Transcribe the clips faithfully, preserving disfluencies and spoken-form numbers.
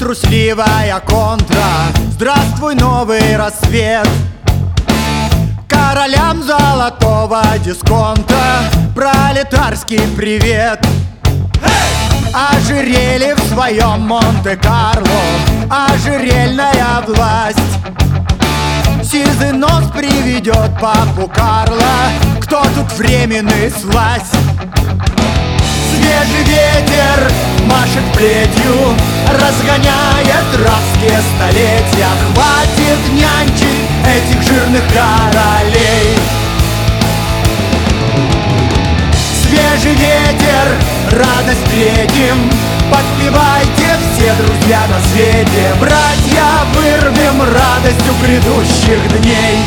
трусливая контра, здравствуй, новый рассвет. Королям золотого дисконта пролетарский привет. Ожерелье в своем Монте-Карло, ожерельная власть. Сизый нос приведет папу Карла, кто тут временный слазь. Свежий ветер машет плетью, разгоняет рабские столетия. Хватит нянчить этих жирных королей. Свежий ветер, радость встретим, подпевайте все друзья на свете. Братья, вырвем радостью грядущих дней.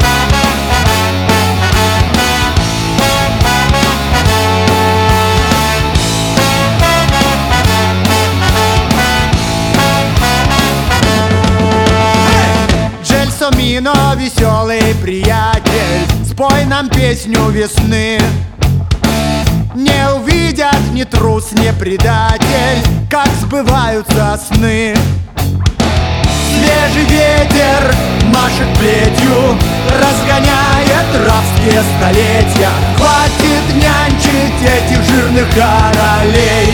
Джельсомино, веселый приятель, спой нам песню весны. Не увидят ни трус, ни предатель, как сбываются сны. Свежий ветер машет плетью, разгоняет рабские столетия. Хватит нянчить этих жирных королей.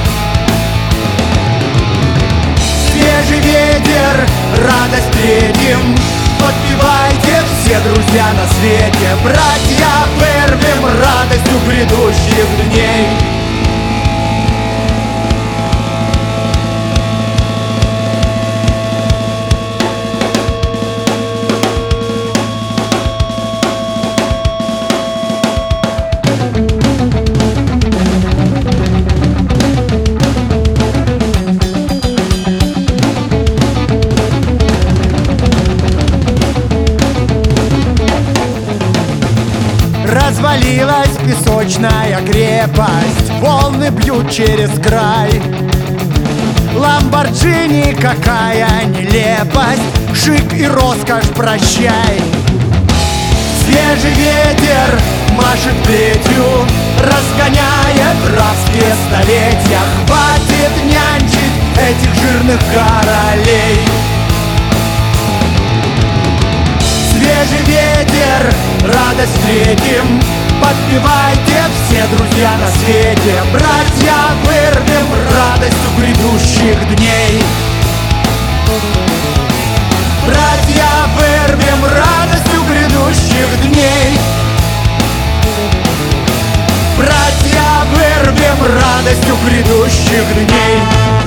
Свежий ветер, радость встретим, подпевайте все друзья на свете. Братья, вырвем радостью грядущих дней. Развалилась песочная крепость, волны бьют через край. Ламборджини, какая нелепость, шик и роскошь прощай. Свежий ветер машет плетью, разгоняет рабские столетия. Хватит нянчить этих жирных королей. Свежий ветер, радость встретим, подпевайте все друзья на свете. Братья, вырвем радостью грядущих дней. Братья, вырвем радостью грядущих дней. Братья, вырвем радостью грядущих дней.